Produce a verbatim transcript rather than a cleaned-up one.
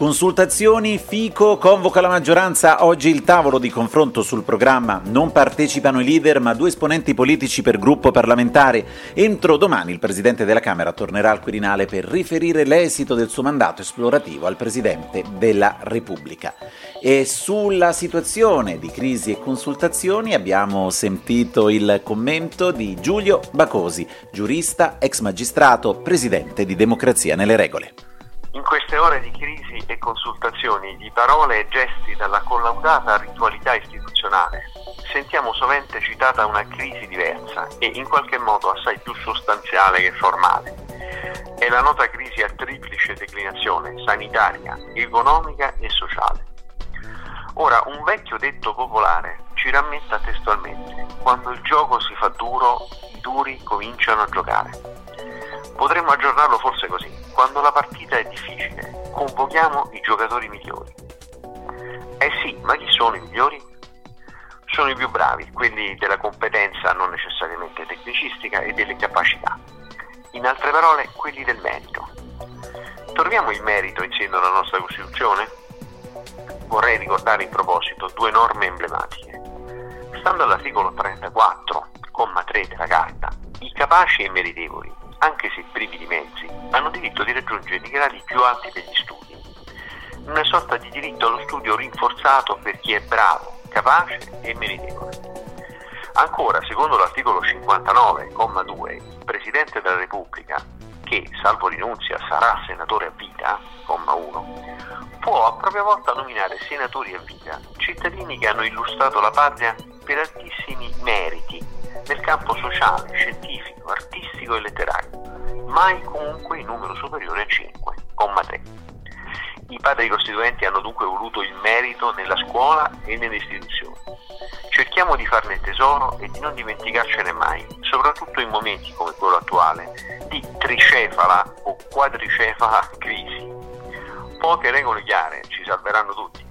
Consultazioni, Fico convoca la maggioranza, oggi il tavolo di confronto sul programma, non partecipano i leader ma due esponenti politici per gruppo parlamentare. Entro domani il Presidente della Camera tornerà al Quirinale per riferire l'esito del suo mandato esplorativo al Presidente della Repubblica. E sulla situazione di crisi e consultazioni abbiamo sentito il commento di Giulio Bacosi, giurista, ex magistrato, Presidente di Democrazia nelle Regole. In queste ore di crisi e consultazioni, di parole e gesti dalla collaudata ritualità istituzionale, sentiamo sovente citata una crisi diversa e in qualche modo assai più sostanziale che formale. È la nota crisi a triplice declinazione, sanitaria, economica e sociale. Ora, un vecchio detto popolare ci rammenta testualmente: quando il gioco si fa duro, i duri cominciano a giocare. Potremmo aggiornarlo forse così: quando la partita è difficile, convochiamo i giocatori migliori. Eh sì, ma chi sono i migliori? Sono i più bravi, quelli della competenza non necessariamente tecnicistica e delle capacità. In altre parole, quelli del merito. Troviamo il merito in seno alla nostra Costituzione? Vorrei ricordare in proposito due norme emblematiche. Stando all'articolo trentaquattro, comma tre della Carta, i capaci e meritevoli, anche se privi di mezzi, hanno diritto di raggiungere i gradi più alti degli studi. Una sorta di diritto allo studio rinforzato per chi è bravo, capace e meritevole. Ancora, secondo l'articolo cinquantanove, comma due, il Presidente della Repubblica, che, salvo rinunzia, sarà senatore a vita, comma uno, può a propria volta nominare senatori a vita cittadini che hanno illustrato la patria per altissimi meriti nel campo sociale, scientifico, artistico e letterario, mai comunque in numero superiore a cinque, comma tre. I padri costituenti hanno dunque voluto il merito nella scuola e nelle istituzioni. Cerchiamo di farne tesoro e di non dimenticarcene mai, soprattutto in momenti come quello attuale di tricefala o quadricefala crisi. Poche regole chiare ci salveranno tutti.